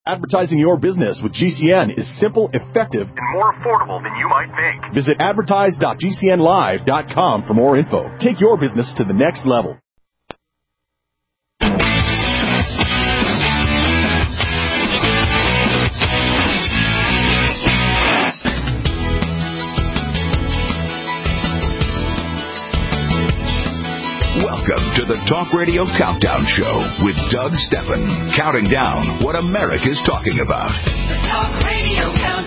Advertising your business with GCN is simple, effective, and more affordable than you might think. Visit advertise.gcnlive.com for more info. Take your business to the next level. Welcome to the Talk Radio Countdown Show with Doug Stephan, counting down what America's talking about. The Talk Radio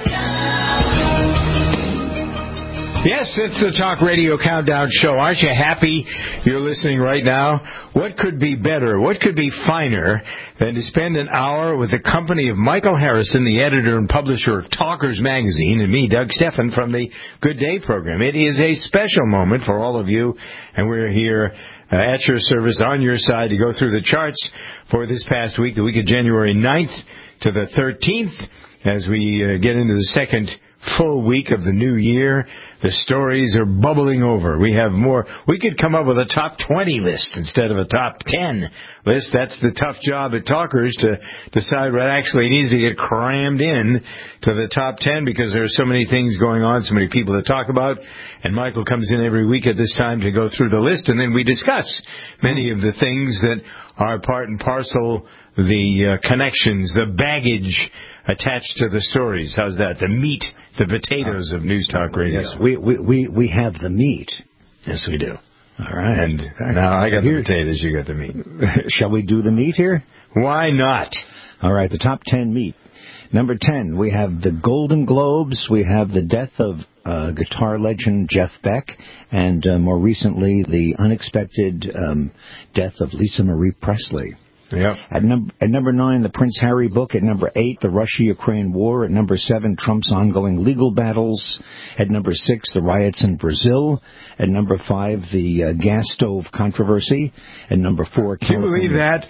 Countdown. Yes, it's the Talk Radio Countdown Show. Aren't you happy you're listening right now? What could be better? What could be finer than to spend an hour with the company of Michael Harrison, the editor and publisher of Talkers Magazine, and me, Doug Stephan, from the Good Day program. It is a special moment for all of you, and we're here at your service, on your side, to go through the charts for this past week, the week of January 9th to the 13th, as we get into the second full week of the new year. The stories are bubbling over. We have more. We could come up with a top 20 list instead of a top 10 list. That's the tough job at Talkers, to decide what actually needs to get crammed in to the top 10, because there are so many things going on, so many people to talk about. And Michael comes in every week at this time to go through the list, and then we discuss many of the things that are part and parcel, the connections, the baggage attached to the stories. How's that? The meat, the potatoes of News Talk Radio. Yes, we have the meat. Yes, we do. All right. And now I got the potatoes, you got the meat. Shall we do the meat here? Why not? All right, the top 10 meat. Number 10, we have the Golden Globes. We have the death of guitar legend Jeff Beck, and more recently, the unexpected death of Lisa Marie Presley. Yep. At number 9, the Prince Harry book. At number 8, the Russia-Ukraine war. At number 7, Trump's ongoing legal battles. At number 6, the riots in Brazil. At number 5, the gas stove controversy. At number 4, can you believe that?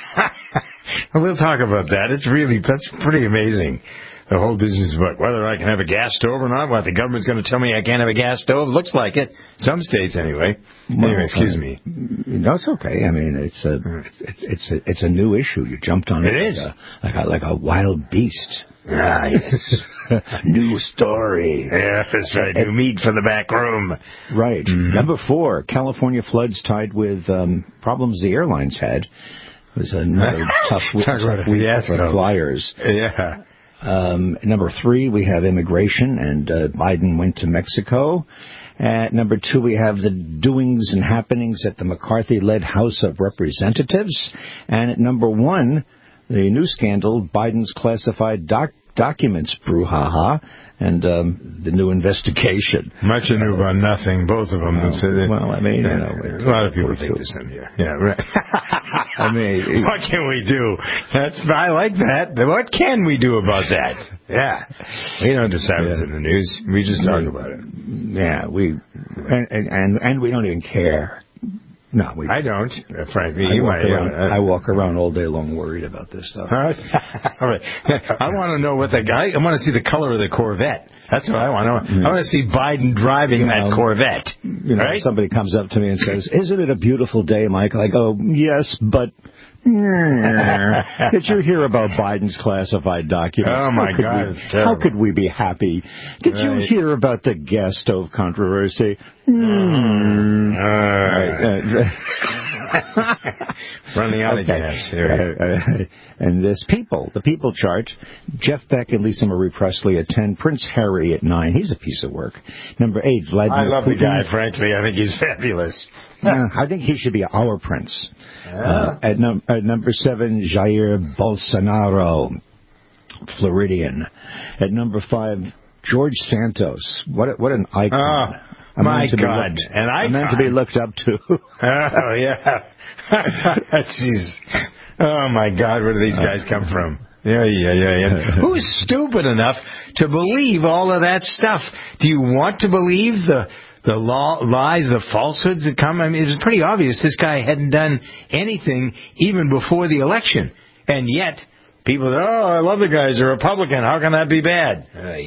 We'll talk about that. That's pretty amazing. The whole business about whether I can have a gas stove or not. What, the government's going to tell me I can't have a gas stove? Looks like it. Some states, anyway. Anyway, excuse me. No, it's okay. I mean, it's a new issue. You jumped on it. It is like a wild beast. Ah, yes. New story. Yeah, that's right. New meat for the back room. Right. Mm-hmm. Number 4, California floods tied with problems the airlines had. It was another tough week for flyers. Yeah. Number 3, we have immigration, and Biden went to Mexico. At number 2, we have the doings and happenings at the McCarthy-led House of Representatives. And at number 1, the new scandal, Biden's classified documents brouhaha, and the new investigation. Much ado about nothing, both of them. Well, I mean, a lot of people think this in here. Yeah, right. I mean, what can we do? I like that. What can we do about that? Yeah. We don't decide what's in the news. We just talk about it. Yeah, and we don't even care. No, I don't. Frankly, I walk around all day long worried about this stuff. All right. I want to know what I want to see the color of the Corvette. That's what I want. I want to see Biden driving that Corvette. Right? Somebody comes up to me and says, "Isn't it a beautiful day, Michael?" I go, "Yes, but." Did you hear about Biden's classified documents? Oh, my God. How could we be happy? Did you hear about the gas stove controversy? Running out of gas here. And the people chart, Jeff Beck and Lisa Marie Presley at 10, Prince Harry at 9. He's a piece of work. Number 8, Vladimir I love Putin. the guy, frankly. I think he's fabulous. I think he should be our prince. At number 7, Jair Bolsonaro, Floridian. At number 5, George Santos. What an icon. My God. An icon. I'm meant to be looked up to. Oh, yeah. Jeez. Oh, my God. Where do these guys come from? Yeah. Who's stupid enough to believe all of that stuff? Do you want to believe the lies, the falsehoods that come? I mean, it was pretty obvious this guy hadn't done anything even before the election. And yet, people say, I love the guy. He's a Republican. How can that be bad?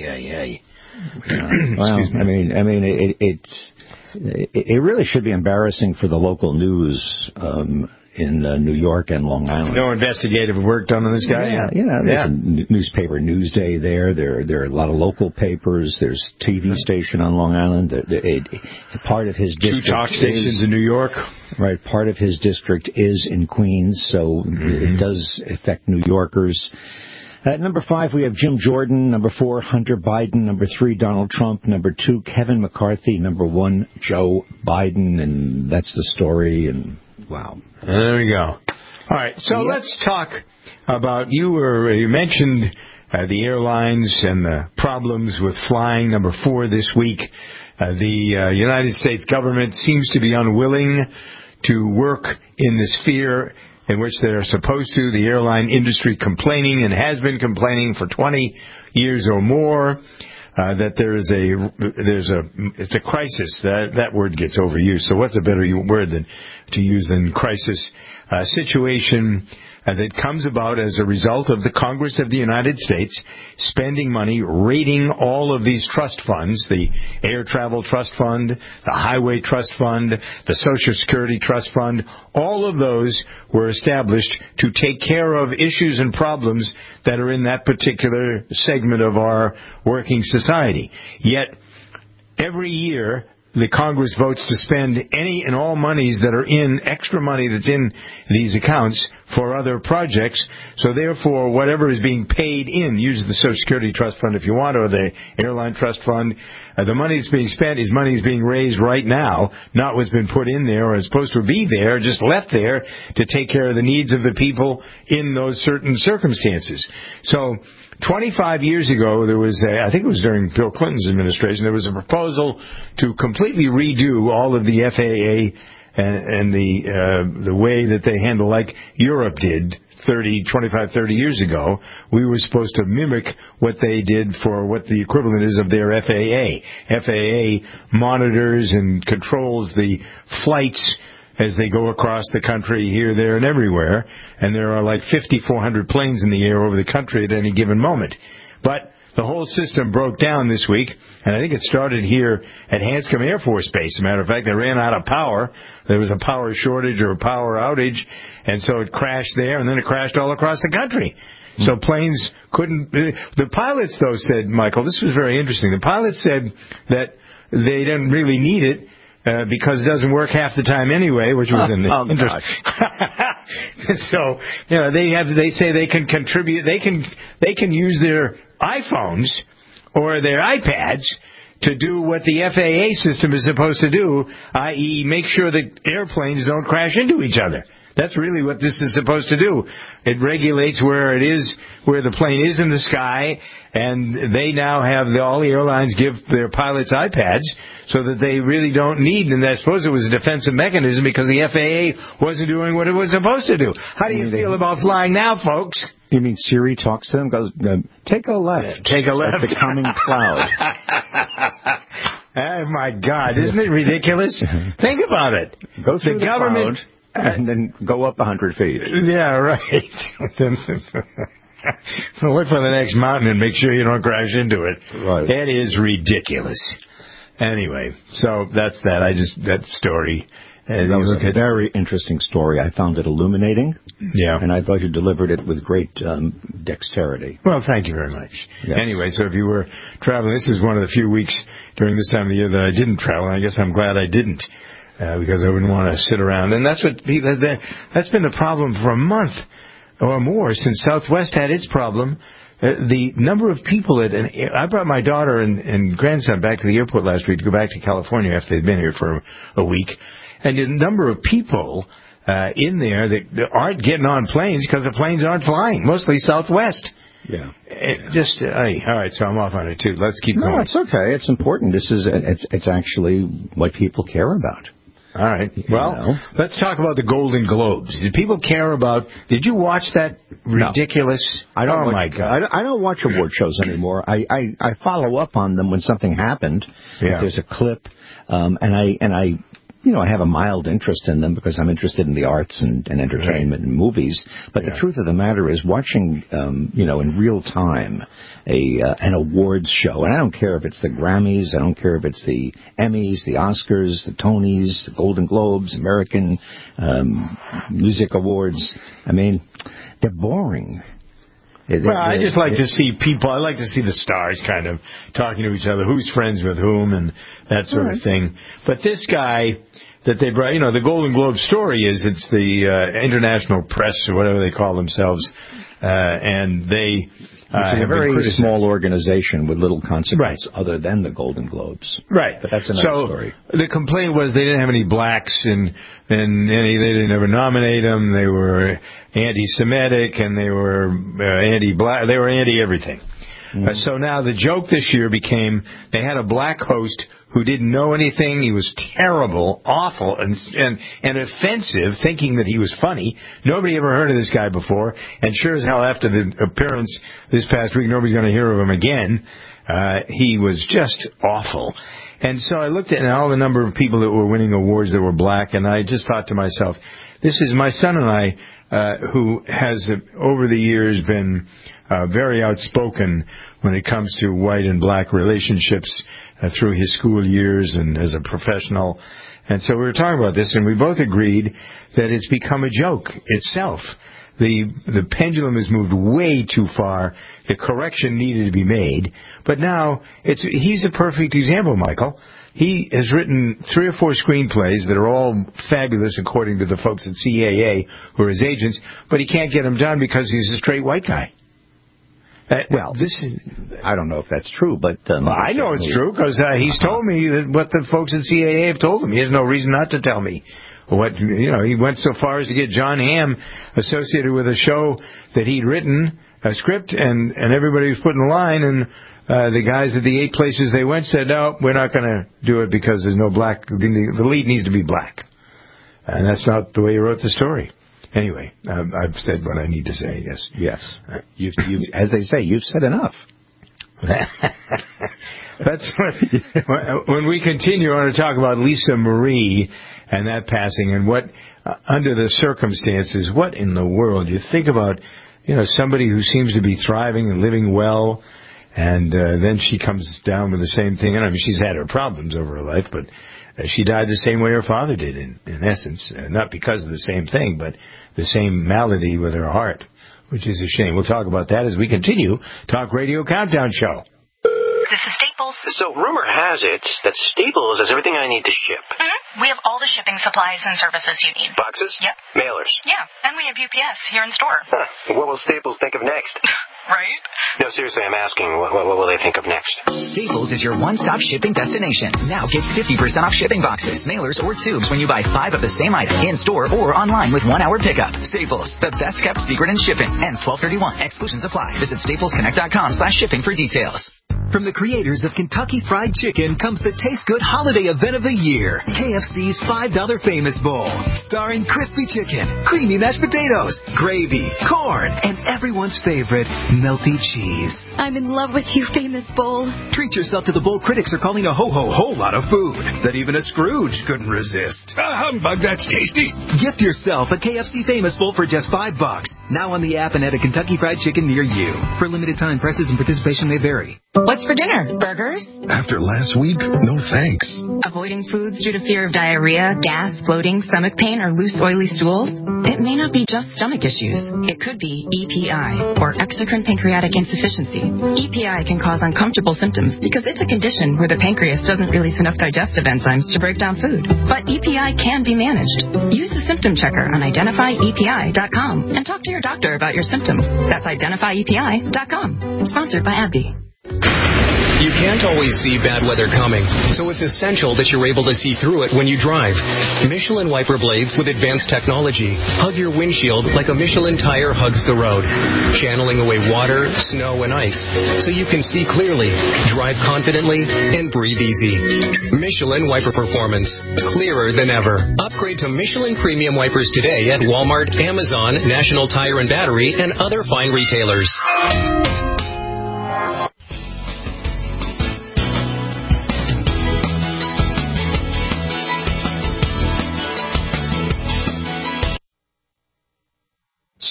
Well, I mean, it really should be embarrassing for the local news in New York and Long Island. No investigative work done on this guy? There's a newspaper Newsday there. There are a lot of local papers. There's a TV station on Long Island. Part of his district 2 talk stations in New York. Right, part of his district is in Queens, so it does affect New Yorkers. At number 5, we have Jim Jordan. Number 4, Hunter Biden. Number 3, Donald Trump. Number 2, Kevin McCarthy. Number 1, Joe Biden. And that's the story. And wow. There we go. All right, so let's talk about, you mentioned the airlines and the problems with flying. Number 4 this week, the United States government seems to be unwilling to work in the sphere in which they're supposed to. The airline industry complaining, and has been complaining for 20 years or more, that it's a crisis. That word gets overused. So what's a better word to use than crisis? Situation that comes about as a result of the Congress of the United States spending money raiding all of these trust funds, the Air Travel Trust Fund, the Highway Trust Fund, the Social Security Trust Fund. All of those were established to take care of issues and problems that are in that particular segment of our working society. Yet, every year, the Congress votes to spend any and all monies that are in, extra money that's in these accounts for other projects. So therefore, whatever is being paid in, use the Social Security Trust Fund if you want, or the Airline Trust Fund, the money that's being spent is money that's being raised right now, not what's been put in there or is supposed to be there, just left there to take care of the needs of the people in those certain circumstances. So 25 years ago, there was I think it was during Bill Clinton's administration, there was a proposal to completely redo all of the FAA and the way that they handle, like Europe did 25, 30 years ago. We were supposed to mimic what they did for what the equivalent is of their FAA. FAA monitors and controls the flights as they go across the country, here, there, and everywhere. And there are like 5,400 planes in the air over the country at any given moment. But the whole system broke down this week, and I think it started here at Hanscom Air Force Base. As a matter of fact, they ran out of power. There was a power shortage or a power outage, and so it crashed there, and then it crashed all across the country. So planes couldn't... The pilots, though, said, Michael, this was very interesting. The pilots said that they didn't really need it, because it doesn't work half the time anyway, which was an interest. So, they say they can contribute, they can use their iPhones or their iPads to do what the FAA system is supposed to do, i.e. make sure that airplanes don't crash into each other. That's really what this is supposed to do. It regulates where it is, where the plane is in the sky, and they now have all the airlines give their pilots iPads so that they really don't need, and I suppose it was a defensive mechanism because the FAA wasn't doing what it was supposed to do. How do you feel about flying now, folks? You mean Siri talks to them, goes, take a left. Take a left. At the coming cloud. Oh, my God. Isn't it ridiculous? Think about it. Go through the government cloud and then go up 100 feet. Yeah, right. Wait for the next mountain and make sure you don't crash into it. Right. It is ridiculous. Anyway, so that's that. That story. That was a very interesting story. I found it illuminating. Yeah. And I thought you delivered it with great dexterity. Well, thank you very much. Yes. Anyway, so if you were traveling, this is one of the few weeks during this time of the year that I didn't travel, and I guess I'm glad I didn't. Because I wouldn't want to sit around. And that's what people, that's been the problem for a month or more since Southwest had its problem. The number of people I brought my daughter and grandson back to the airport last week to go back to California after they'd been here for a week. And the number of people in there that aren't getting on planes because the planes aren't flying, mostly Southwest. Yeah. All right, so I'm off on it too. Let's keep going. No, it's okay. It's important. It's actually what people care about. All right. Well, let's talk about the Golden Globes. Did people care about... Did you watch that ridiculous... No. Oh, my God. I don't watch award shows anymore. I follow up on them when something happened. Yeah. If there's a clip. And I I have a mild interest in them because I'm interested in the arts and entertainment and movies. But the truth of the matter is, watching, in real time, an awards show, and I don't care if it's the Grammys, I don't care if it's the Emmys, the Oscars, the Tonys, the Golden Globes, American Music Awards. I mean, they're boring. Well, I just like to see people. I like to see the stars kind of talking to each other, who's friends with whom, and that sort of thing. But this guy that they brought, the Golden Globe story is it's the international press or whatever they call themselves, and they have a very small organization with little consequence other than the Golden Globes. Right. But that's another story. The complaint was they didn't have any blacks and they didn't ever nominate them. They were anti-Semitic and they were anti-black. They were anti-everything. Mm-hmm. So now the joke this year became they had a black host who didn't know anything. He was terrible, awful, and offensive, thinking that he was funny. Nobody ever heard of this guy before, and sure as hell after the appearance this past week, nobody's going to hear of him again. He was just awful. And so I looked at all the number of people that were winning awards that were black, and I just thought to myself, this is my son and I, who has over the years been very outspoken when it comes to white and black relationships through his school years and as a professional. And so we were talking about this, and we both agreed that it's become a joke itself. The pendulum has moved way too far. The correction needed to be made. But now he's a perfect example, Michael. He has written 3 or 4 screenplays that are all fabulous according to the folks at CAA who are his agents, but he can't get them done because he's a straight white guy. I don't know if that's true, but I know it's true because he's told me what the folks at CAA have told him. He has no reason not to tell me. He went so far as to get John Hamm associated with a show that he'd written, a script, and everybody was put in line, and the guys at the 8 places they went said, no, we're not going to do it because there's no black. The lead needs to be black. And that's not the way he wrote the story. Anyway, I've said what I need to say, I guess. Yes. You've, as they say, you've said enough. That's when we continue, I want to talk about Lisa Marie and that passing and what, under the circumstances, what in the world? You think about, somebody who seems to be thriving and living well, and then she comes down with the same thing. And I mean, she's had her problems over her life, but she died the same way her father did, in essence. Not because of the same thing, but the same malady with her heart, which is a shame. We'll talk about that as we continue Talk Radio Countdown Show. This is Staples. So rumor has it that Staples has everything I need to ship. Mm-hmm. We have all the shipping supplies and services you need. Boxes? Yep. Mailers? Yeah, and we have UPS here in store. Huh. What will Staples think of next? Right? No, seriously, I'm asking, what will they think of next? Staples is your one-stop shipping destination. Now get 50% off shipping boxes, mailers, or tubes when you buy 5 of the same item in-store or online with 1-hour pickup. Staples, the best-kept secret in shipping. Ends 12/31. Exclusions apply. Visit staplesconnect.com/shipping for details. From the creators of Kentucky Fried Chicken comes the Taste Good holiday event of the year, KFC's $5 Famous Bowl, starring crispy chicken, creamy mashed potatoes, gravy, corn, and everyone's favorite, melty cheese. I'm in love with you, Famous Bowl. Treat yourself to the bowl critics are calling a whole lot of food that even a Scrooge couldn't resist. Humbug, that's tasty. Gift yourself a KFC Famous Bowl for just $5. Now on the app and at a Kentucky Fried Chicken near you. For limited time, prices and participation may vary. What's for dinner? Burgers? After last week, no thanks. Avoiding foods due to fear of diarrhea, gas, bloating, stomach pain, or loose, oily stools? It may not be just stomach issues. It could be EPI, or exocrine pancreatic insufficiency. EPI can cause uncomfortable symptoms because it's a condition where the pancreas doesn't release enough digestive enzymes to break down food. But EPI can be managed. Use the symptom checker on identifyepi.com and talk to your doctor about your symptoms. That's identifyepi.com. Sponsored by AbbVie. You can't always see bad weather coming, so it's essential that you're able to see through it when you drive. Michelin wiper blades with advanced technology hug your windshield like a Michelin tire hugs the road, channeling away water, snow, and ice so you can see clearly, drive confidently, and breathe easy. Michelin wiper performance, clearer than ever. Upgrade to Michelin premium wipers today at Walmart, Amazon, National Tire and Battery, and other fine retailers.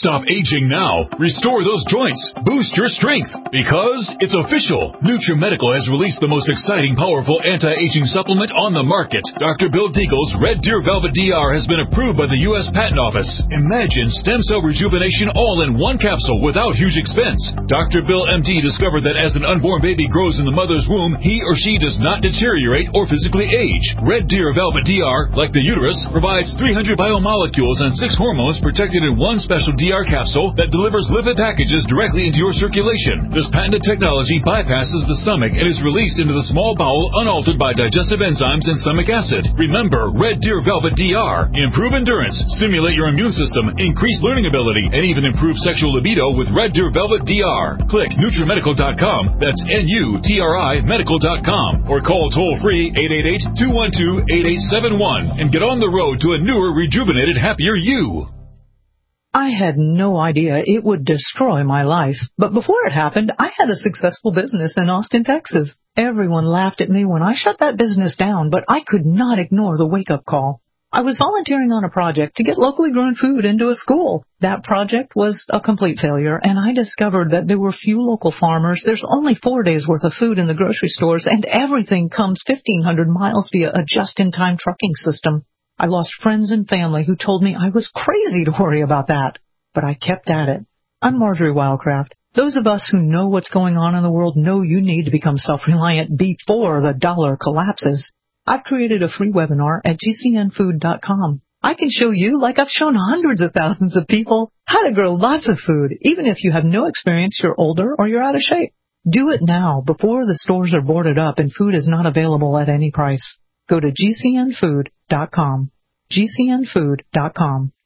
Stop aging now. Restore those joints. Boost your strength. Because it's official. NutriMedical has released the most exciting, powerful anti-aging supplement on the market. Dr. Bill Deagle's Red Deer Velvet DR has been approved by the U.S. Patent Office. Imagine stem cell rejuvenation all in one capsule without huge expense. Dr. Bill MD discovered that as an unborn baby grows in the mother's womb, he or she does not deteriorate or physically age. Red Deer Velvet DR, like the uterus, provides 300 biomolecules and 6 hormones protected in one special DR capsule that delivers lipid packages directly into your circulation. This patented technology bypasses the stomach and is released into the small bowel unaltered by digestive enzymes and stomach acid. Remember, Red Deer Velvet DR. Improve endurance, stimulate your immune system, increase learning ability, and even improve sexual libido with Red Deer Velvet DR. Click NutriMedical.com, that's NUTRI Medical.com, or call toll-free 888-212-8871 and get on the road to a newer, rejuvenated, happier you. I had no idea it would destroy my life. But before it happened, I had a successful business in Austin, Texas. Everyone laughed at me when I shut that business down, but I could not ignore the wake-up call. I was volunteering on a project to get locally grown food into a school. That project was a complete failure, and I discovered that there were few local farmers. There's only 4 days' worth of food in the grocery stores, and everything comes 1,500 miles via a just-in-time trucking system. I lost friends and family who told me I was crazy to worry about that. But I kept at it. I'm Marjorie Wildcraft. Those of us who know what's going on in the world know you need to become self-reliant before the dollar collapses. I've created a free webinar at GCNfood.com. I can show you, like I've shown hundreds of thousands of people, how to grow lots of food, even if you have no experience, you're older, or you're out of shape. Do it now, before the stores are boarded up and food is not available at any price. Go to GCNfood.com. GCNfood.com.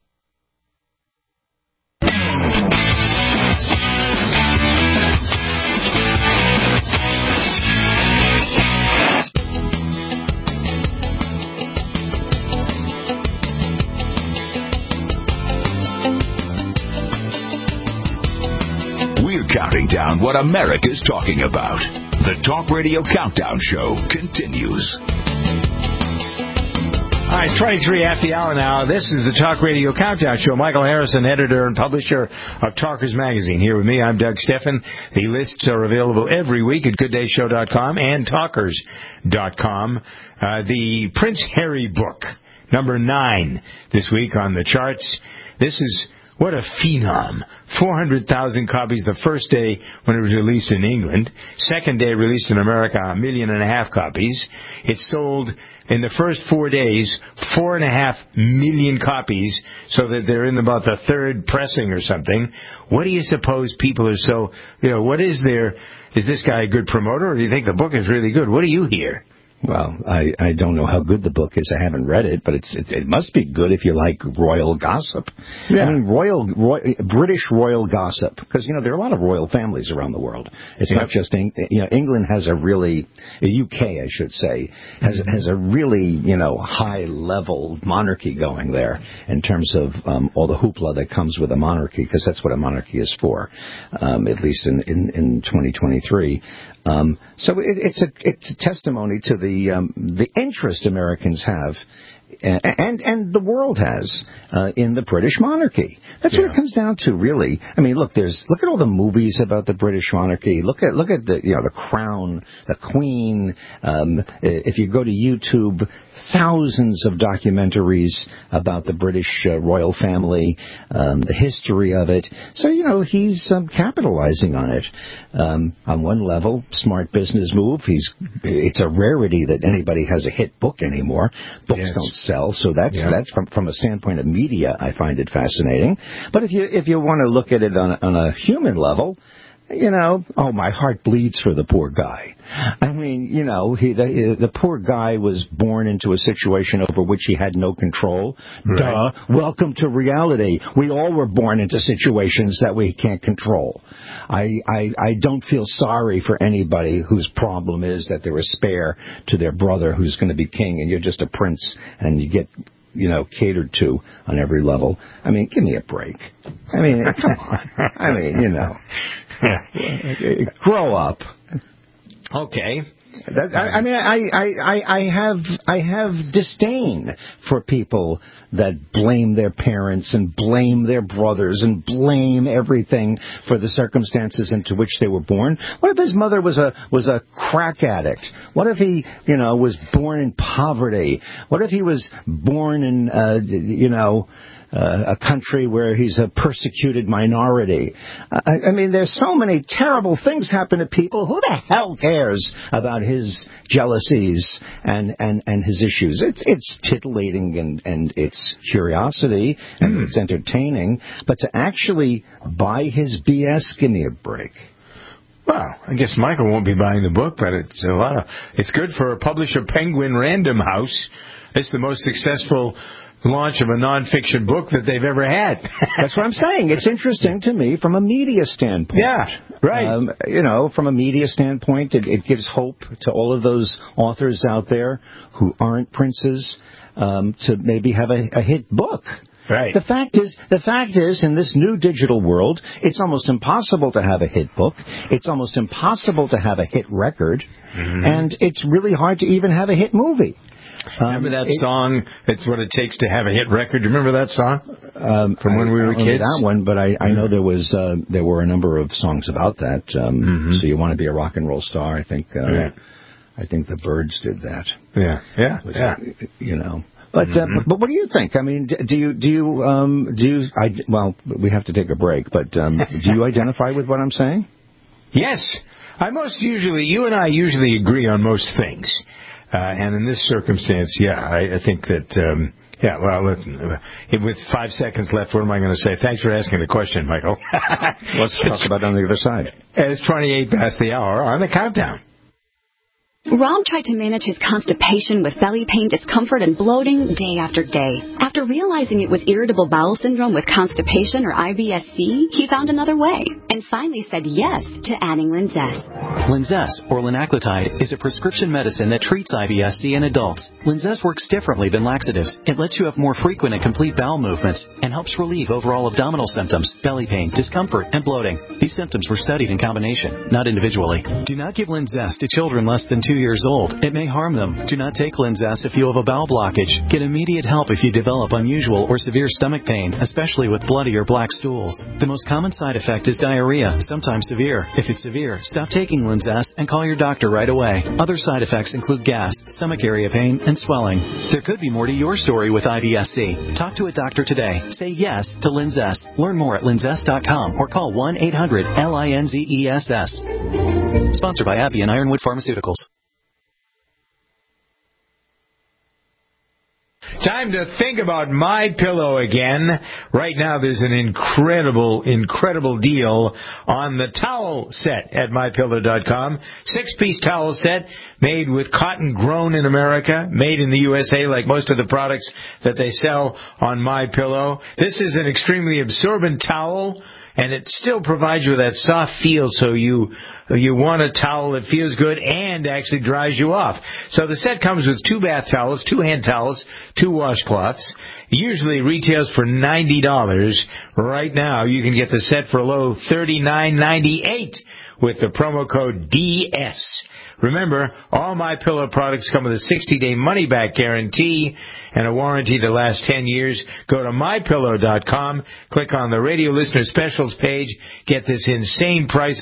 We're counting down what America's talking about. The Talk Radio Countdown Show continues. All right, it's 23 after the hour now. This is the Talk Radio Countdown Show. Michael Harrison, editor and publisher of Talkers Magazine. Here with me, I'm Doug Steffen. The lists are available every week at GoodDayShow.com and Talkers.com. The Prince Harry book, number 9 this week on the charts. This is... what a phenom. 400,000 copies the first day when it was released in England. Second day released in America, 1.5 million copies. It sold in the first 4 days 4.5 million copies, so that they're in about the third pressing or something. What do you suppose people are so, what is there? Is this guy a good promoter, or do you think the book is really good? What do you hear? Well, I don't know how good the book is. I haven't read it, but it must be good if you like royal gossip. Yeah. I mean, British royal gossip, because there are a lot of royal families around the world. It's not just England has a really, UK I should say, has a really high level monarchy going there in terms of all the hoopla that comes with a monarchy, because that's what a monarchy is for, at least in 2023. So it's a testimony to the interest Americans have and the world has in the British monarchy. That's what it comes down to, really. I mean, look at all the movies about the British monarchy. Look at the Crown, the Queen. If you go to YouTube, thousands of documentaries about the British royal family, the history of it. So he's capitalizing on it. On one level, smart business move. It's a rarity that anybody has a hit book anymore. Books don't sell, so that's from a standpoint of media, I find it fascinating. But if you want to look at it on a human level, my heart bleeds for the poor guy. I mean, the poor guy was born into a situation over which he had no control. Right. Duh. Welcome to reality. We all were born into situations that we can't control. I don't feel sorry for anybody whose problem is that they're a spare to their brother who's going to be king, and you're just a prince, and you get catered to on every level. I mean, give me a break. I mean, come on. I mean, grow up. Okay. I have disdain for people that blame their parents and blame their brothers and blame everything for the circumstances into which they were born. What if his mother was a crack addict? What if he, was born in poverty? What if he was born in, a country where he's a persecuted minority? I mean, there's so many terrible things happen to people. Who the hell cares about his jealousies and his issues? It's titillating and it's curiosity and it's entertaining. But to actually buy his BS, give me a break. Well, I guess Michael won't be buying the book, but it's good for a publisher, Penguin Random House. It's the most successful launch of a nonfiction book that they've ever had. That's what I'm saying. It's interesting to me from a media standpoint. Yeah, right. From a media standpoint, it gives hope to all of those authors out there who aren't princes to maybe have a hit book. Right. The fact is, in this new digital world, it's almost impossible to have a hit book. It's almost impossible to have a hit record. Mm-hmm. And it's really hard to even have a hit movie. Remember that song, It's What It Takes to Have a Hit Record? Do you remember that song from when we were kids? That one, but I know there were a number of songs about that. So You Want to Be a Rock and Roll Star, I think. I think the Byrds did that. Yeah. But what do you think? I mean, well, we have to take a break, but do you identify with what I'm saying? Yes. You and I usually agree on most things. And in this circumstance, I think that, with 5 seconds left, what am I going to say? Thanks for asking the question, Michael. Let's talk about it on the other side. It's 28 past the hour on the countdown. Rob tried to manage his constipation with belly pain, discomfort, and bloating day after day. After realizing it was irritable bowel syndrome with constipation, or IBS-C, he found another way and finally said yes to adding Linzess. Linzess, or linaclotide, is a prescription medicine that treats IBS-C in adults. Linzess works differently than laxatives. It lets you have more frequent and complete bowel movements and helps relieve overall abdominal symptoms, belly pain, discomfort, and bloating. These symptoms were studied in combination, not individually. Do not give Linzess to children less than 2 years old. It may harm them. Do not take Linzess if you have a bowel blockage. Get immediate help if you develop unusual or severe stomach pain, especially with bloody or black stools. The most common side effect is diarrhea, sometimes severe. If it's severe, stop taking Linzess and call your doctor right away. Other side effects include gas, stomach area pain, and swelling. There could be more to your story with IBS-C. Talk to a doctor today. Say yes to Linzess. Learn more at linzess.com or call 1-800-LINZESS. Sponsored by AbbVie and Ironwood Pharmaceuticals. Time to think about MyPillow again. Right now there's an incredible deal on the towel set at MyPillow.com. 6-piece towel set made with cotton grown in America, made in the USA like most of the products that they sell on MyPillow. This is an extremely absorbent towel, and it still provides you with that soft feel, so you want a towel that feels good and actually dries you off. So the set comes with 2 bath towels, 2 hand towels, 2 washcloths. Usually retails for $90. Right now you can get the set for a low $39.98 with the promo code DS. Remember, all MyPillow products come with a 60-day money-back guarantee and a warranty that lasts 10 years. Go to MyPillow.com, click on the Radio Listener Specials page, get this insane price.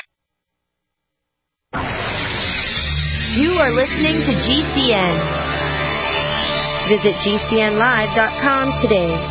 You are listening to GCN. Visit GCNlive.com today.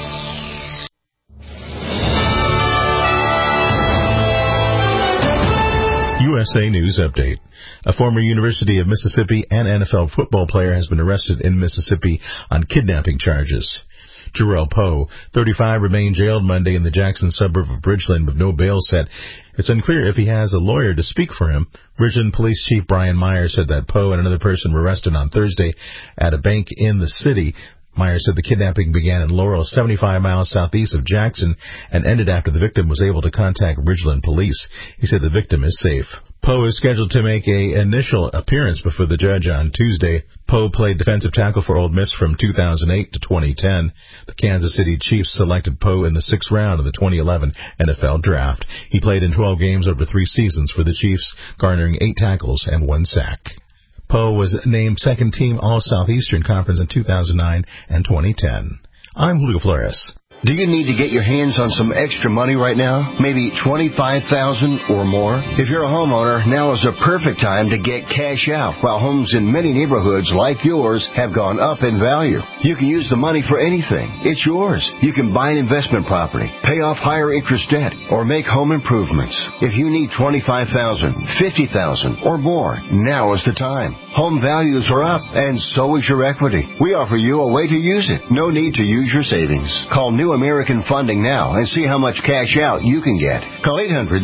USA News Update. A former University of Mississippi and NFL football player has been arrested in Mississippi on kidnapping charges. Jarrell Poe, 35, remained jailed Monday in the Jackson suburb of Bridgeland with no bail set. It's unclear if he has a lawyer to speak for him. Bridgeland Police Chief Brian Meyer said that Poe and another person were arrested on Thursday at a bank in the city. Meyer said the kidnapping began in Laurel, 75 miles southeast of Jackson, and ended after the victim was able to contact Bridgeland police. He said the victim is safe. Poe is scheduled to make an initial appearance before the judge on Tuesday. Poe played defensive tackle for Ole Miss from 2008 to 2010. The Kansas City Chiefs selected Poe in the 6th round of the 2011 NFL Draft. He played in 12 games over 3 seasons for the Chiefs, garnering 8 tackles and 1 sack. Poe was named second-team All-Southeastern Conference in 2009 and 2010. I'm Julio Flores. Do you need to get your hands on some extra money right now? Maybe $25,000 or more? If you're a homeowner, now is a perfect time to get cash out while homes in many neighborhoods like yours have gone up in value. You can use the money for anything. It's yours. You can buy an investment property, pay off higher interest debt, or make home improvements. If you need $25,000, $50,000 or more, now is the time. Home values are up and so is your equity. We offer you a way to use it. No need to use your savings. Call New American Funding now and see how much cash out you can get. Call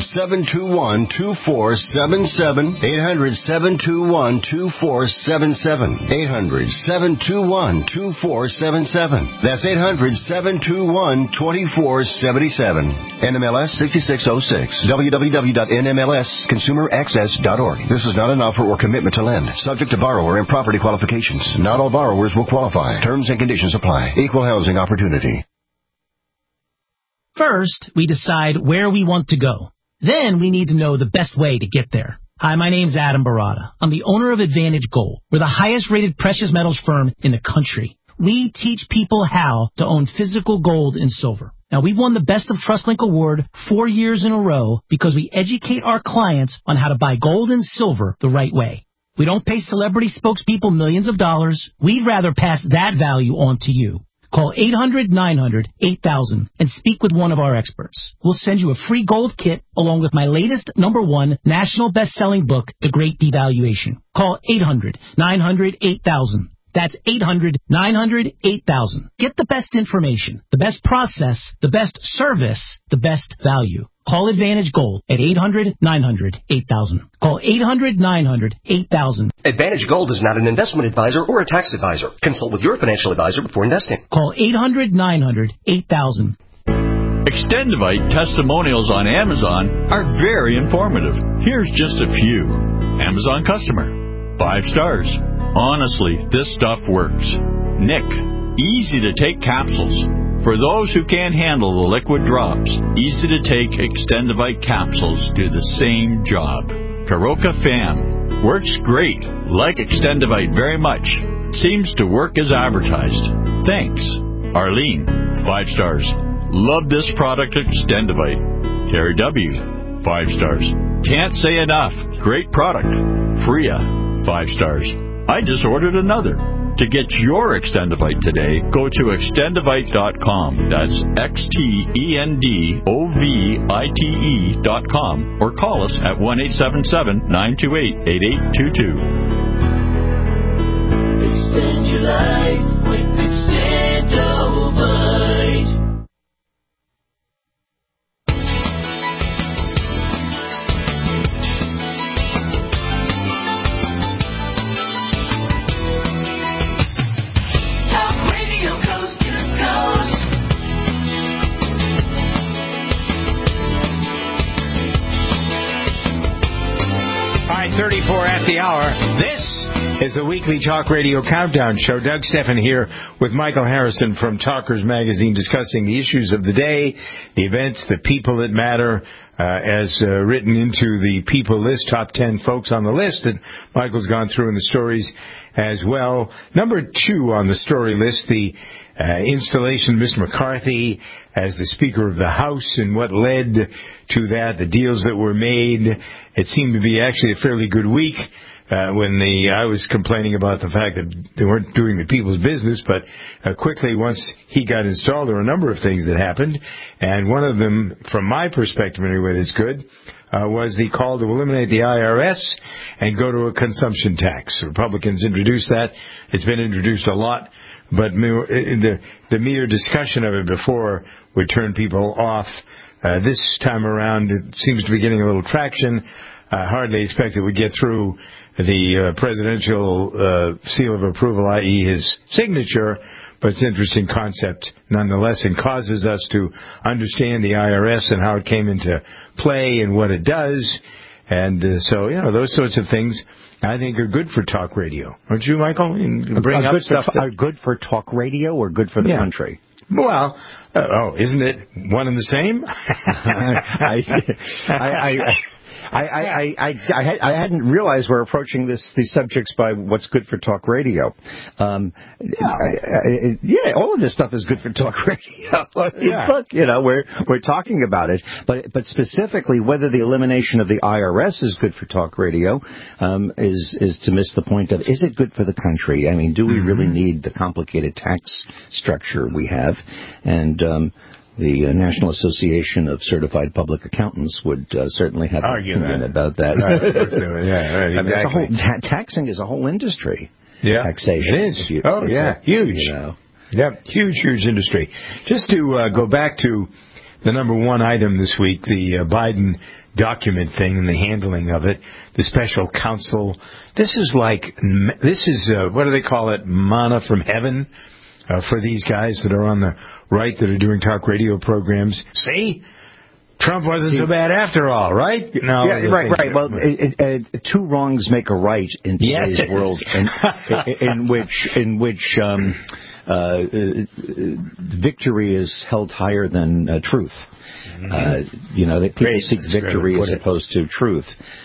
800-721-2477. 800-721-2477. 800-721-2477. That's 800-721-2477. NMLS 6606. www.nmlsconsumeraccess.org. This is not an offer or commitment to lend. Subject to borrower and property qualifications. Not all borrowers will qualify. Terms and conditions apply. Equal housing opportunity. First, we decide where we want to go. Then we need to know the best way to get there. Hi, my name's Adam Barada. I'm the owner of Advantage Gold. We're the highest-rated precious metals firm in the country. We teach people how to own physical gold and silver. Now, we've won the Best of TrustLink Award 4 years in a row because we educate our clients on how to buy gold and silver the right way. We don't pay celebrity spokespeople millions of dollars. We'd rather pass that value on to you. Call 800-900-8000 and speak with one of our experts. We'll send you a free gold kit along with my latest #1 national best-selling book, The Great Devaluation. Call 800-900-8000. That's 800-900-8000. Get the best information, the best process, the best service, the best value. Call Advantage Gold at 800-900-8000. Call 800-900-8000. Advantage Gold is not an investment advisor or a tax advisor. Consult with your financial advisor before investing. Call 800-900-8000. Extendivite testimonials on Amazon are very informative. Here's just a few. Amazon customer. 5 stars. Honestly, this stuff works. Nick. Easy to take capsules. For those who can't handle the liquid drops, easy to take Extendivite capsules do the same job. Karoka Fam. Works great. Like Extendivite very much. Seems to work as advertised. Thanks. Arlene. 5 stars. Love this product, Extendivite. Terry W. 5 stars. Can't say enough. Great product. Freya. 5 stars. I just ordered another. To get your Extendivite today, go to extendivite.com. That's XTENDOVITE.com or call us at 1-877-928-8822. Extend your life with Extendovite. All right, 34 at the hour. This is the weekly Talk Radio Countdown Show. Doug Steffen here with Michael Harrison from Talkers Magazine discussing the issues of the day, the events, the people that matter, as written into the people list, top 10 folks on the list, and Michael's gone through in the stories as well. Number 2 on the story list, the installation of Mr. McCarthy as the Speaker of the House and what led to that, the deals that were made. It seemed to be actually a fairly good week when I was complaining about the fact that they weren't doing the people's business, but quickly once he got installed, there were a number of things that happened, and one of them, from my perspective anyway, that's good, was the call to eliminate the IRS and go to a consumption tax. Republicans introduced that. It's been introduced a lot, but the mere discussion of it before would turn people off. This time around, it seems to be getting a little traction. I hardly expect it would get through the presidential seal of approval, i.e. his signature, but it's an interesting concept nonetheless and causes us to understand the IRS and how it came into play and what it does. And so, those sorts of things I think are good for talk radio. Don't you, Michael? Bring up stuff are good for talk radio or good for the country? Well, isn't it one and the same? I hadn't realized we're approaching these subjects by what's good for talk radio. All of this stuff is good for talk radio. Look, we're talking about it, but specifically whether the elimination of the IRS is good for talk radio is to miss the point of, is it good for the country? I mean, do we really need the complicated tax structure we have? And the National Association of Certified Public Accountants would certainly have an opinion about that. Right, exactly. Taxing is a whole industry. Yeah, taxation. It is. Huge. Yep, huge industry. Just to go back to the number one item this week, the Biden document thing and the handling of it, the special counsel. This is what do they call it? Manna from heaven for these guys that are on the right that are doing talk radio programs. See? Trump wasn't so bad after all, right? No, right. Well, two wrongs make a right in today's world, in which victory is held higher than truth. People seek victory as opposed to truth.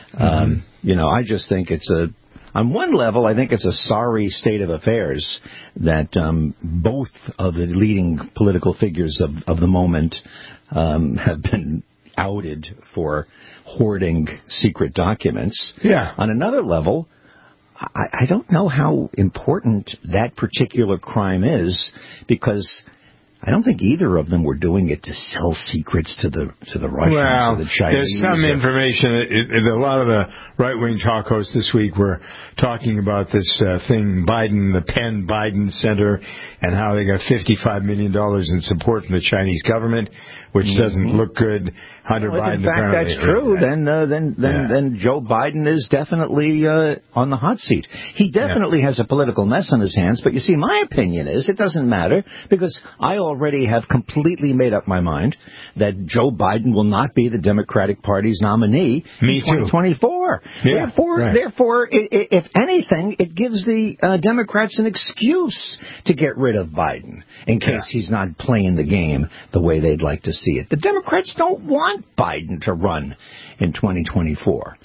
I just think it's on one level, I think it's a sorry state of affairs that both of the leading political figures of the moment have been outed for hoarding secret documents. Yeah. On another level, I don't know how important that particular crime is, because I don't think either of them were doing it to sell secrets to the Russians or the Chinese. There's some information. A lot of the right-wing talk hosts this week were talking about this thing, the Penn Biden Center, and how they got $55 million in support from the Chinese government, which doesn't look good. Hunter Biden. In fact, that's true. Then Joe Biden is definitely on the hot seat. He definitely has a political mess on his hands. But you see, my opinion is it doesn't matter, because I already have completely made up my mind that Joe Biden will not be the Democratic Party's nominee in 2024. Yeah, Therefore, if anything, it gives the Democrats an excuse to get rid of Biden in case he's not playing the game the way they'd like to see it. The Democrats don't want Biden to run in 2024.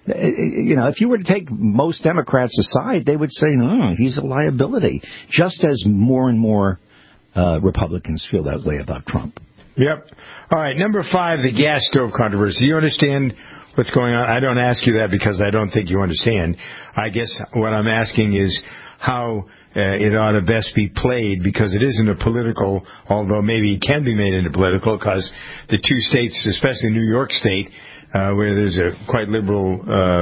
If you were to take most Democrats aside, they would say, no, he's a liability, just as more and more Republicans feel that way about Trump. Yep. All right, number 5, the gas stove controversy. You understand what's going on? I don't ask you that because I don't think you understand. I guess what I'm asking is how it ought to best be played, because it isn't a political, although maybe it can be made into political, because the two states, especially New York State, where there's a quite liberal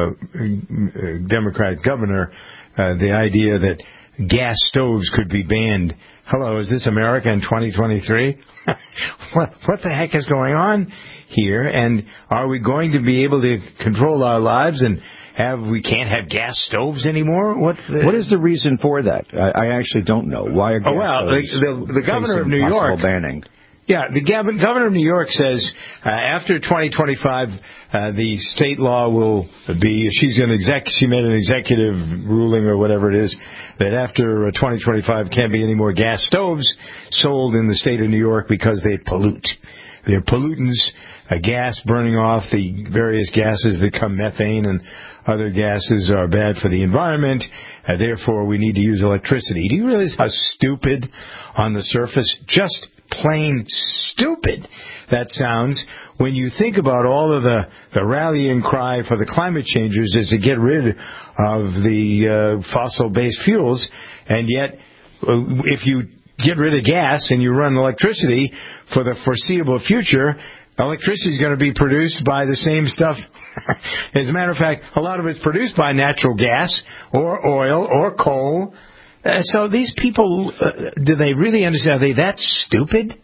Democratic governor, the idea that gas stoves could be banned. Hello, is this America in 2023? What the heck is going on here? And are we going to be able to control our lives and we can't have gas stoves anymore? What is the reason for that? I actually don't know. Why are gas stoves the governor of New York banning? Yeah, the governor of New York says after 2025, the state law will be, she made an executive ruling or whatever it is, that after 2025 can't be any more gas stoves sold in the state of New York because they pollute. They're pollutants, gas burning off the various gases that come, methane and other gases are bad for the environment. Therefore, we need to use electricity. Do you realize how stupid on the surface, just plain stupid that sounds when you think about all of the rallying cry for the climate changers is to get rid of the fossil-based fuels, and yet if you get rid of gas and you run electricity for the foreseeable future, electricity is going to be produced by the same stuff. As a matter of fact, a lot of it's produced by natural gas or oil or coal. So these people, do they really understand? Are they that stupid?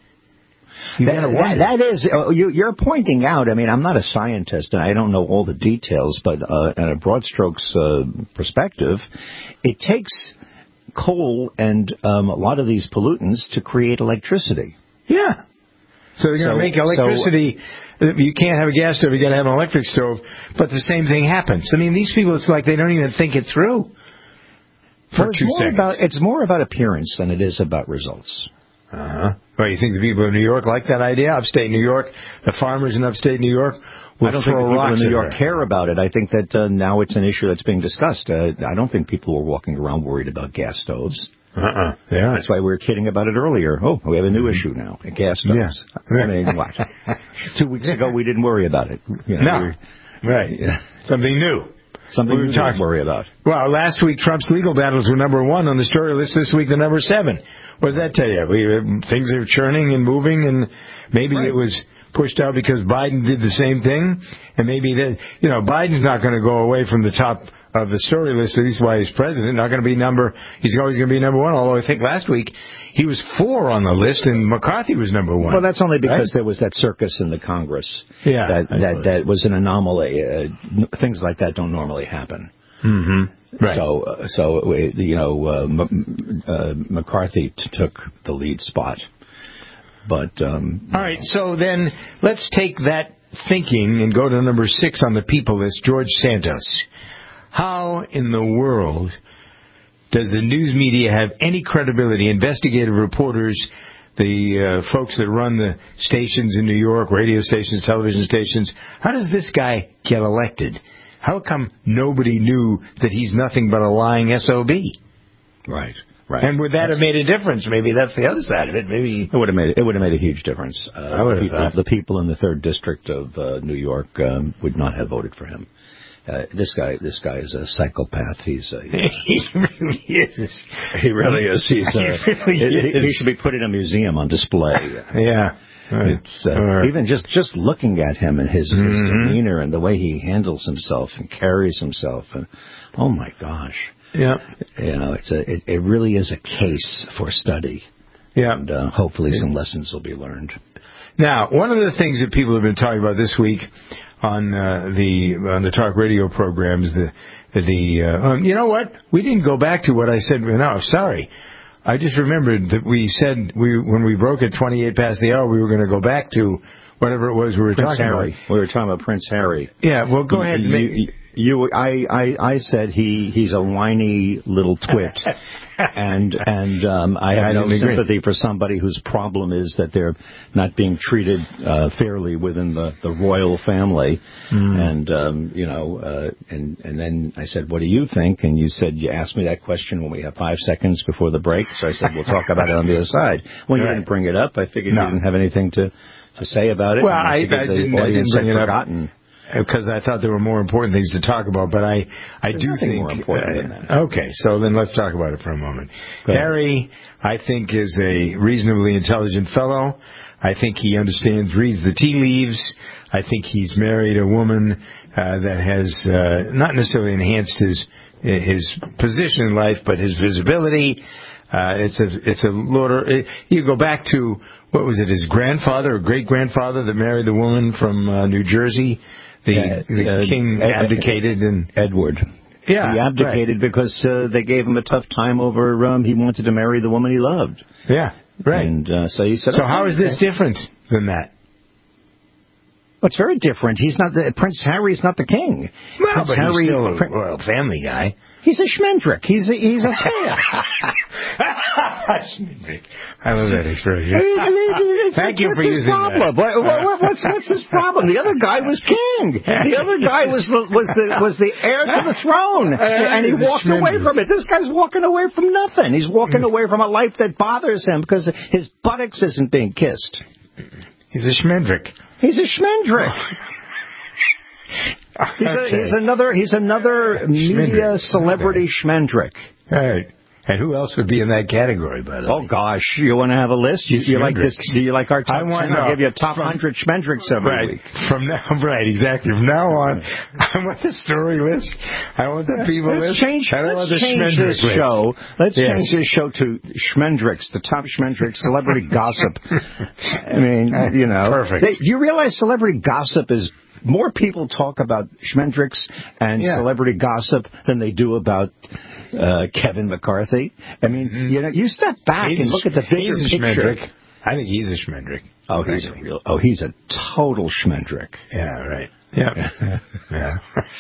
That is, you're pointing out, I mean, I'm not a scientist and I don't know all the details, but in a broad strokes perspective, it takes coal and a lot of these pollutants to create electricity. Yeah. So they're going to make electricity. You can't have a gas stove. You got to have an electric stove. But the same thing happens. I mean, these people, it's like they don't even think it through for 2 seconds. It's more about appearance than it is about results. Well, you think the people in New York like that idea? Upstate New York, the farmers in upstate New York will I don't think throw people rocks in New at York her. care about it. I think that now it's an issue that's being discussed. I don't think people are walking around worried about gas stoves. Yeah. That's why we were kidding about it earlier. Oh, we have a new issue now, gas stoves. Yeah. I mean, what? 2 weeks ago, we didn't worry about it. Right. Something new. Something we didn't worry about. Well, last week, Trump's legal battles were number 1 on the story list. This week, the number 7. What does that tell you? Things are churning and moving, and maybe it was pushed out because Biden did the same thing, and maybe that, Biden's not going to go away from the top of the story list, at least while he's president. He's always going to be number 1, although I think last week he was 4 on the list and McCarthy was number 1. Well, that's only because there was that circus in the Congress. Yeah. That was an anomaly. Things like that don't normally happen. Mm-hmm. Right. So McCarthy took the lead spot. But all right, so then let's take that thinking and go to number 6 on the people list, George Santos. How in the world does the news media have any credibility? Investigative reporters, the folks that run the stations in New York, radio stations, television stations, how does this guy get elected? How come nobody knew that he's nothing but a lying SOB? Right. And would that have made a difference? Maybe that's the other side of it. Maybe it would have made a huge difference. I would have thought. The people in the 3rd District of New York would not have voted for him. This guy is a psychopath. He really is. He really is. He should be put in a museum on display. Yeah. Right. It's even just looking at him and his demeanor and the way he handles himself and carries himself, and oh my gosh. Yeah. It really is a case for study. Yeah. And hopefully some lessons will be learned. Now, one of the things that people have been talking about this week on the talk radio programs, you know what? We didn't go back to what I said. No, sorry. I just remembered that we said when we broke at 28 past the hour, we were going to go back to whatever it was we were talking about. We were talking about Prince Harry. Yeah, well, go ahead. I said he's a whiny little twit, and I have no sympathy for somebody whose problem is that they're not being treated fairly within the royal family, and then I said, what do you think? And you said you asked me that question when we have 5 seconds before the break, so I said we'll talk about it on the other side. When you didn't bring it up, I figured you didn't have anything to say about it. Well, I didn't bring it up. Because I thought there were more important things to talk about, but I do think more important than that. Okay, so then let's talk about it for a moment. Harry, I think, is a reasonably intelligent fellow. I think he reads the tea leaves. I think he's married a woman that has not necessarily enhanced his position in life, but his visibility. It's a lord. You go back to, what was it, his grandfather or great grandfather that married the woman from New Jersey. The king abdicated, and Edward. Yeah, he abdicated because they gave him a tough time over. He wanted to marry the woman he loved. Yeah, right. And so he said. So how is this different than that? Well, it's very different. Prince Harry's not the king. Well, Prince but Harry, he's still a royal family guy. He's a schmendrick. He's a scam. Schmendrick. I love that expression. Thank you for using that. What's his problem? The other guy was king. The other guy was the heir to the throne, and he walked away from it. This guy's walking away from nothing. He's walking away from a life that bothers him because his buttocks isn't being kissed. He's a schmendrick. He's a schmendrick. He's another media celebrity schmendrick. Right. And who else would be in that category, by the way? Oh, gosh. You want to have a list? You like this? Do you like our top 10? I'll give you a top 100 schmendricks every week. Exactly. From now on, I want the story list. I want the people list. I don't want the schmendrick show. Let's change this show to schmendricks, the top schmendricks, celebrity gossip. I mean, Perfect. Do you realize celebrity gossip is... More people talk about schmendricks and celebrity gossip than they do about Kevin McCarthy. I mean, you step back and look at the bigger picture. I think he's a schmendrick. He's a total schmendrick. Yeah, right. Yeah. Yeah.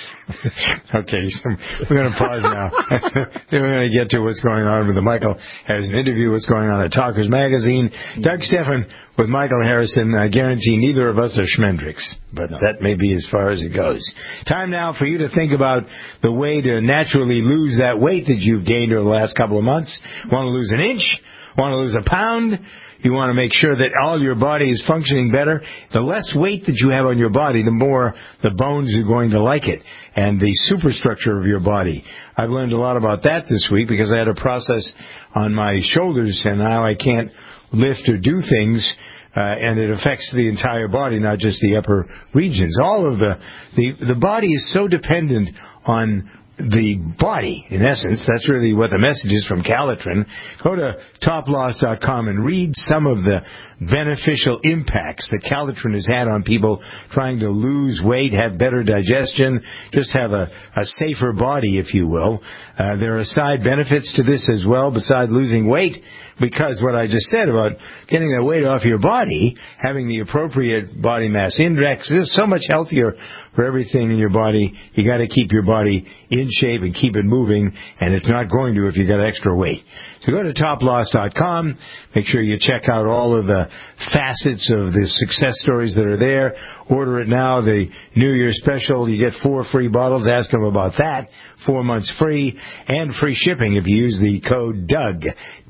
Okay, so we're going to pause now. Then we're going to get to what's going on with the Michael Harrison interview, what's going on at Talkers Magazine. Doug Stephan with Michael Harrison. I guarantee neither of us are schmendricks, but that may be as far as it goes. Time now for you to think about the way to naturally lose that weight that you've gained over the last couple of months. Want to lose an inch? Want to lose a pound? You want to make sure that all your body is functioning better. The less weight that you have on your body, the more the bones are going to like it, and the superstructure of your body. I've learned a lot about that this week because I had a process on my shoulders, and now I can't lift or do things, and it affects the entire body, not just the upper regions. All of the body is so dependent on the body, in essence. That's really what the message is from Calitrin. Go to toploss.com and read some of the beneficial impacts that Calitrin has had on people trying to lose weight, have better digestion, just have a safer body, if you will. There are side benefits to this as well, besides losing weight, because what I just said about getting that weight off your body, having the appropriate body mass index, is so much healthier for everything in your body. You got to keep your body in shape and keep it moving, and it's not going to if you got extra weight. So go to toploss.com. Make sure you check out all of the facets of the success stories that are there. Order it now. The New Year special, you get 4 free bottles. Ask them about that. 4 months free and free shipping if you use the code DOUG,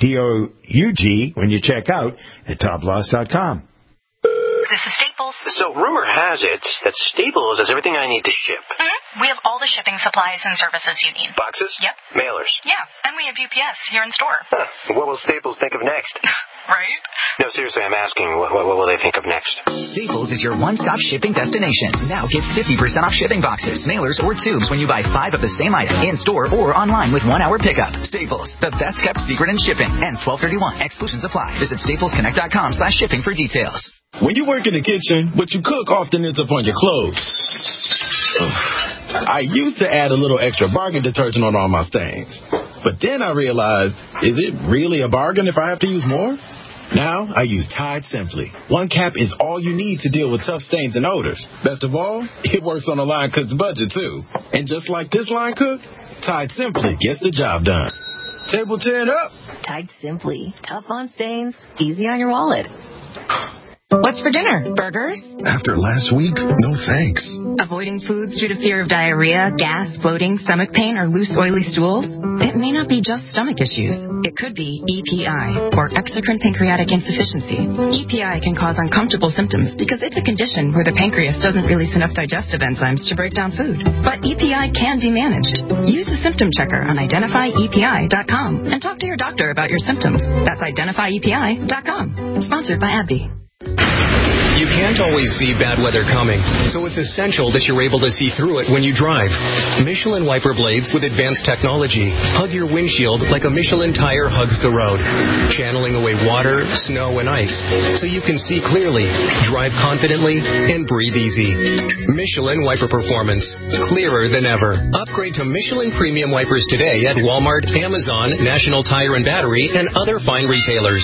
D-O-U-G, when you check out at toploss.com. This is Staples. So rumor has it that Staples has everything I need to ship. Mm-hmm. We have all the shipping supplies and services you need. Boxes? Yep. Mailers? Yeah, and we have UPS here in store. Huh. What will Staples think of next? Right? No, seriously, I'm asking, what will they think of next? Staples is your one-stop shipping destination. Now get 50% off shipping boxes, mailers, or tubes when you buy 5 of the same item in-store or online with 1-hour pickup. Staples, the best-kept secret in shipping. Ends 12/31. Exclusions apply. Visit staplesconnect.com/shipping for details. When you work in the kitchen, what you cook often ends up on your clothes. I used to add a little extra bargain detergent on all my stains. But then I realized, is it really a bargain if I have to use more? Now I use Tide Simply. 1 cap is all you need to deal with tough stains and odors. Best of all, it works on a line cook's budget too. And just like this line cook, Tide Simply gets the job done. Table 10 up. Tide Simply. Tough on stains, easy on your wallet. What's for dinner? Burgers? After last week, no thanks. Avoiding foods due to fear of diarrhea, gas, bloating, stomach pain, or loose, oily stools? It may not be just stomach issues. It could be EPI, or exocrine pancreatic insufficiency. EPI can cause uncomfortable symptoms because it's a condition where the pancreas doesn't release enough digestive enzymes to break down food. But EPI can be managed. Use the symptom checker on identifyepi.com and talk to your doctor about your symptoms. That's identifyepi.com. Sponsored by AbbVie. You can't always see bad weather coming, so it's essential that you're able to see through it when you drive. Michelin wiper blades with advanced technology hug your windshield like a Michelin tire hugs the road, channeling away water, snow, and ice so you can see clearly, drive confidently, and breathe easy. Michelin wiper performance, clearer than ever. Upgrade to Michelin premium wipers today at Walmart, Amazon, National Tire and Battery, and other fine retailers.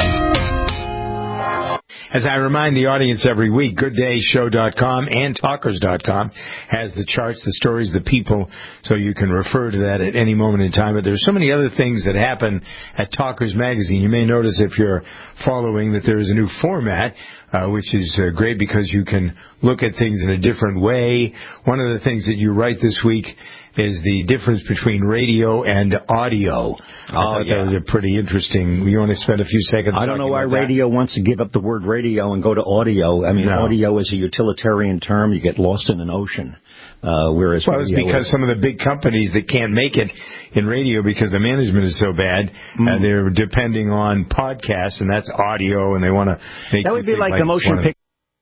As I remind the audience every week, GoodDayShow.com and Talkers.com has the charts, the stories, the people, so you can refer to that at any moment in time. But there's so many other things that happen at Talkers Magazine. You may notice if you're following that there is a new format, which is great because you can look at things in a different way. One of the things that you write this week is the difference between radio and audio. I thought that was a pretty interesting. You want to spend a few seconds? I don't know why radio wants to give up the word radio and go to audio. I mean, audio is a utilitarian term. You get lost in an ocean. Whereas it's because some of the big companies that can't make it in radio because the management is so bad, they're depending on podcasts, and that's audio, and they want to make that would be like the motion picture.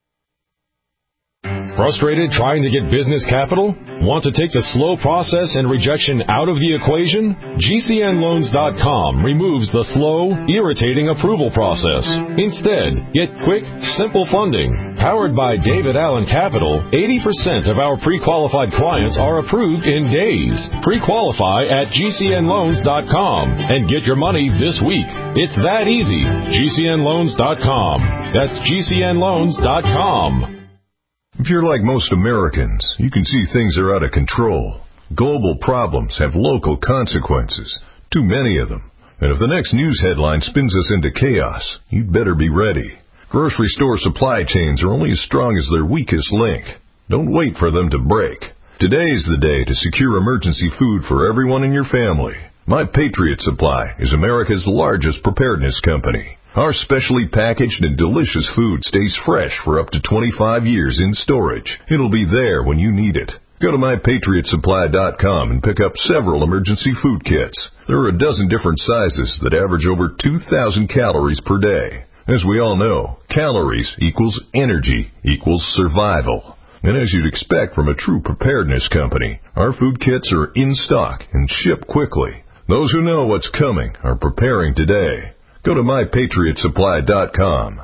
Frustrated trying to get business capital? Want to take the slow process and rejection out of the equation? GCNLoans.com removes the slow, irritating approval process. Instead, get quick, simple funding, Powered by David Allen Capital, 80% of our pre-qualified clients are approved in days. Pre-qualify at GCNloans.com and get your money this week. It's that easy. GCNloans.com. That's GCNloans.com. If you're like most Americans, you can see things are out of control. Global problems have local consequences. Too many of them. And if the next news headline spins us into chaos, you'd better be ready. Grocery store supply chains are only as strong as their weakest link. Don't wait for them to break. Today's the day to secure emergency food for everyone in your family. My Patriot Supply is America's largest preparedness company. Our specially packaged and delicious food stays fresh for up to 25 years in storage. It'll be there when you need it. Go to MyPatriotSupply.com and pick up several emergency food kits. There are a dozen different sizes that average over 2,000 calories per day. As we all know, calories equals energy equals survival. And as you'd expect from a true preparedness company, our food kits are in stock and ship quickly. Those who know what's coming are preparing today. Go to MyPatriotSupply.com.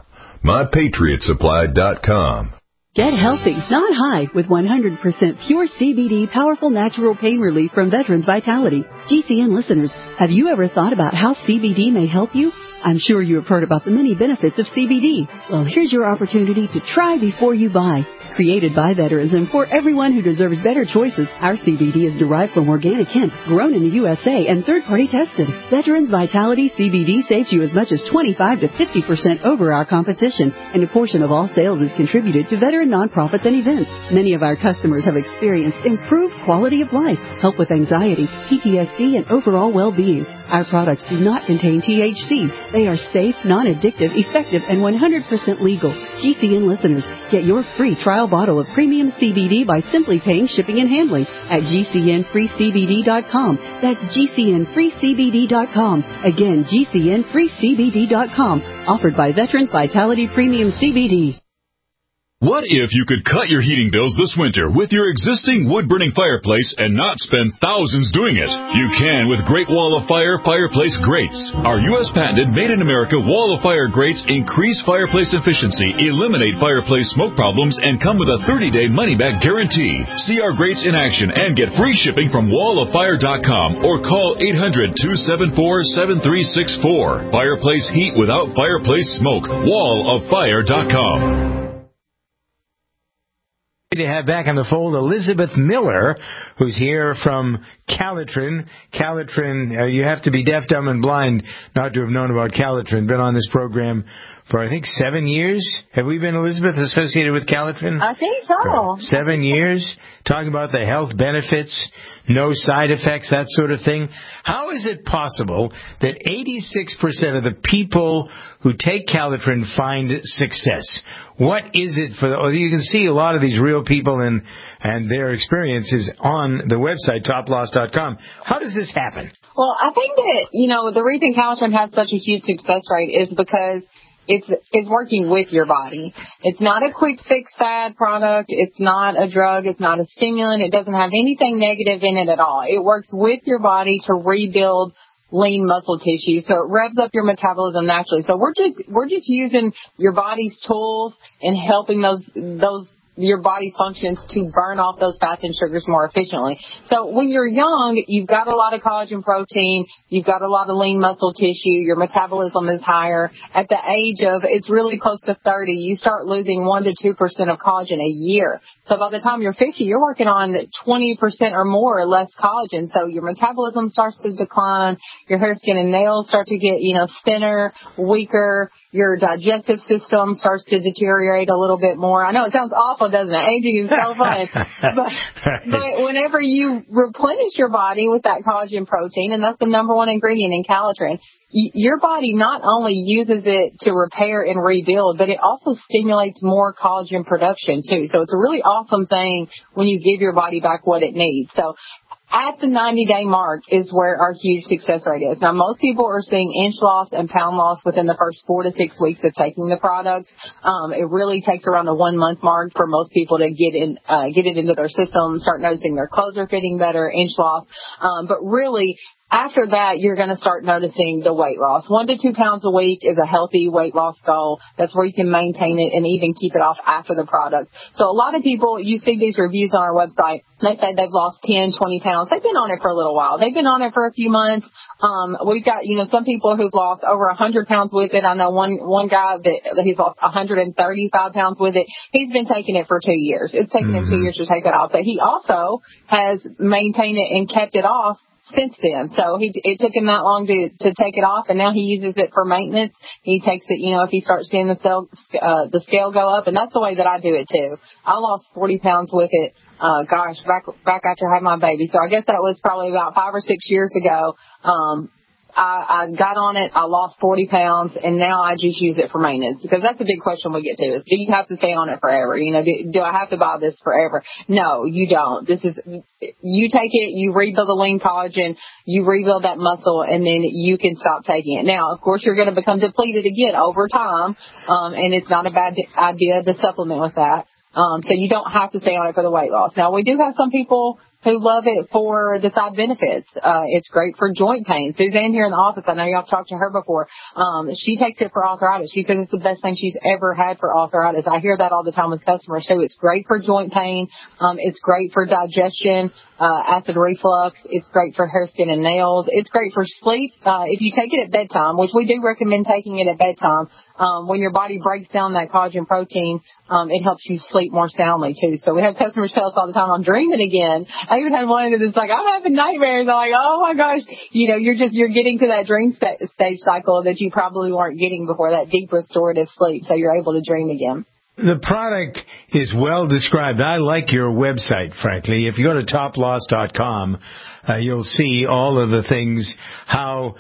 MyPatriotSupply.com. Get healthy, not high, with 100% pure CBD powerful natural pain relief from Veterans Vitality. GCN listeners, have you ever thought about how CBD may help you? I'm sure you have heard about the many benefits of CBD. Well, here's your opportunity to try before you buy. Created by veterans and for everyone who deserves better choices, our CBD is derived from organic hemp, grown in the USA, and third-party tested. Veterans Vitality CBD saves you as much as 25 to 50% over our competition, and a portion of all sales is contributed to veteran nonprofits and events. Many of our customers have experienced improved quality of life, help with anxiety, PTSD, and overall well-being. Our products do not contain THC. They are safe, non-addictive, effective, and 100% legal. GCN listeners, get your free trial bottle of premium CBD by simply paying shipping and handling at GCNFreeCBD.com. That's GCNFreeCBD.com. Again, GCNFreeCBD.com. Offered by Veterans Vitality Premium CBD. What if you could cut your heating bills this winter with your existing wood-burning fireplace and not spend thousands doing it? You can with Great Wall of Fire fireplace grates. Our U.S. patented made-in-America Wall of Fire grates increase fireplace efficiency, eliminate fireplace smoke problems, and come with a 30-day money-back guarantee. See our grates in action and get free shipping from walloffire.com or call 800-274-7364. Fireplace heat without fireplace smoke. walloffire.com. To have back on the fold Elizabeth Miller, who's here from Calitrin. Calitrin, you have to be deaf, dumb, and blind not to have known about Calitrin. Been on this program for, I think, 7 years. Have we been, Elizabeth, associated with Calitrin? I think so. 7 years, talking about the health benefits, no side effects, that sort of thing. How is it possible that 86% of the people who take Calitrin find success? What is it for you can see a lot of these real people and their experiences on the website, toploss.com. How does this happen? Well, I think that, the reason Calitrin has such a huge success rate is because it's working with your body. It's not a quick fix fad product. It's not a drug. It's not a stimulant. It doesn't have anything negative in it at all. It works with your body to rebuild lean muscle tissue, so it revs up your metabolism naturally. So we're just using your body's tools and helping your body's functions to burn off those fats and sugars more efficiently. So when you're young, you've got a lot of collagen protein, you've got a lot of lean muscle tissue, your metabolism is higher. At the age of, it's really close to 30, you start losing 1 to 2% of collagen a year. So by the time you're 50, you're working on 20% or more or less collagen. So your metabolism starts to decline, your hair, skin, and nails start to get, thinner, weaker. Your digestive system starts to deteriorate a little bit more. I know it sounds awful, doesn't it? Aging is so fun. But whenever you replenish your body with that collagen protein, and that's the number one ingredient in Calitrin, your body not only uses it to repair and rebuild, but it also stimulates more collagen production too. So it's a really awesome thing when you give your body back what it needs. So at the 90-day mark is where our huge success rate is. Now, most people are seeing inch loss and pound loss within the first 4 to 6 weeks of taking the product. It really takes around the 1 month mark for most people to get it into their system, start noticing their clothes are fitting better, inch loss. But really, After that, you're going to start noticing the weight loss. 1 to 2 pounds a week is a healthy weight loss goal. That's where you can maintain it and even keep it off after the product. So a lot of people, you see these reviews on our website, they say they've lost 10, 20 pounds. They've been on it for a little while. They've been on it for a few months. We've got, some people who've lost over 100 pounds with it. I know one guy that he's lost 135 pounds with it. He's been taking it for 2 years. It's taken him 2 years to take it off, but he also has maintained it and kept it off since then. So it took him that long to take it off, and now he uses it for maintenance. He takes it, if he starts seeing the scale go up, and that's the way that I do it too. I lost 40 pounds with it, back after I had my baby. So I guess that was probably about 5 or 6 years ago. I got on it, I lost 40 pounds, and now I just use it for maintenance, because that's a big question we get to is, do you have to stay on it forever? Do I have to buy this forever? No, you don't. You take it, you rebuild the lean collagen, you rebuild that muscle, and then you can stop taking it. Now, of course, you're going to become depleted again over time, and it's not a bad idea to supplement with that. So you don't have to stay on it for the weight loss. Now, we do have some people who love it for the side benefits. It's great for joint pain. Suzanne here in the office, I know y'all have talked to her before. She takes it for arthritis. She says it's the best thing she's ever had for arthritis. I hear that all the time with customers. So it's great for joint pain. It's great for digestion, acid reflux. It's great for hair, skin, and nails. It's great for sleep. If you take it at bedtime, which we do recommend taking it at bedtime, when your body breaks down that collagen protein, it helps you sleep more soundly too. So we have customers tell us all the time, I'm dreaming again. I even had one that's like, I'm having nightmares. I'm like, oh my gosh, you're getting to that dream stage cycle that you probably weren't getting before, that deep restorative sleep. So you're able to dream again. The product is well described. I like your website, frankly. If you go to toploss.com, you'll see all of the things, how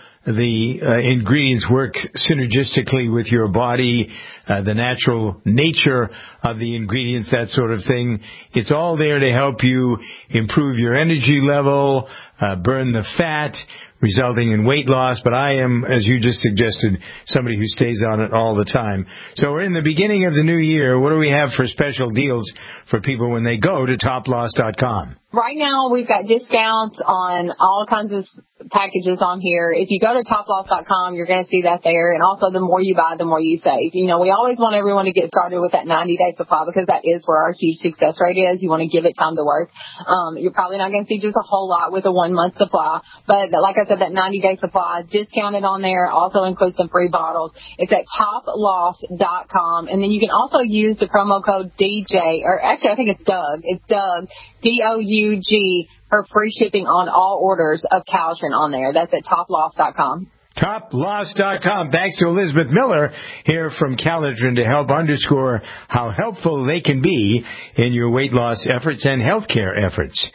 the ingredients work synergistically with your body, the natural nature of the ingredients, that sort of thing. It's all there to help you improve your energy level, burn the fat, resulting in weight loss. But I am, as you just suggested, somebody who stays on it all the time. So we're in the beginning of the new year. What do we have for special deals for people when they go to toploss.com? Right now, we've got discounts on all kinds of packages on here. If you go to toploss.com, you're going to see that there. And also, the more you buy, the more you save. We always want everyone to get started with that 90-day supply, because that is where our huge success rate is. You want to give it time to work. You're probably not going to see just a whole lot with a 1-month supply. But like I said, that 90-day supply is discounted on there. Also includes some free bottles. It's at toploss.com. And then you can also use the promo code DJ, or actually, I think it's Doug. It's Doug, DOUG, for free shipping on all orders of Caltrans on there. That's at toploss.com. Toploss.com. Thanks to Elizabeth Miller here from Caltrans to help underscore how helpful they can be in your weight loss efforts and healthcare efforts.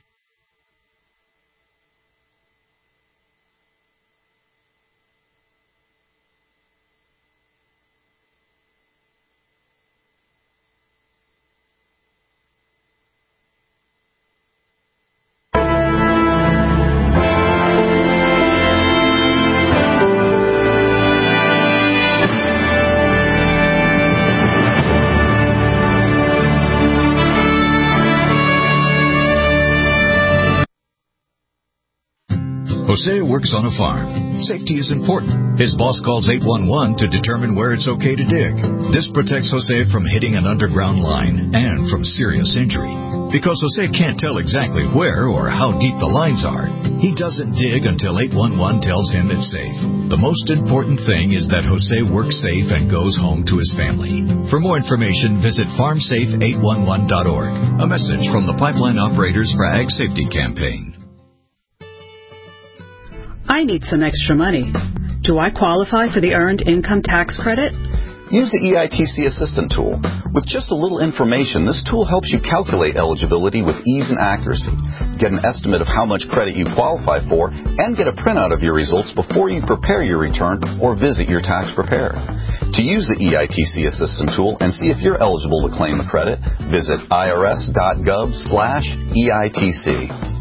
Jose works on a farm. Safety is important. His boss calls 811 to determine where it's okay to dig. This protects Jose from hitting an underground line and from serious injury. Because Jose can't tell exactly where or how deep the lines are, he doesn't dig until 811 tells him it's safe. The most important thing is that Jose works safe and goes home to his family. For more information, visit farmsafe811.org. A message from the Pipeline Operators for Ag Safety Campaign. I need some extra money. Do I qualify for the Earned Income Tax Credit? Use the EITC Assistant tool. With just a little information, this tool helps you calculate eligibility with ease and accuracy. Get an estimate of how much credit you qualify for and get a printout of your results before you prepare your return or visit your tax preparer. To use the EITC Assistant tool and see if you're eligible to claim a credit, visit irs.gov/EITC.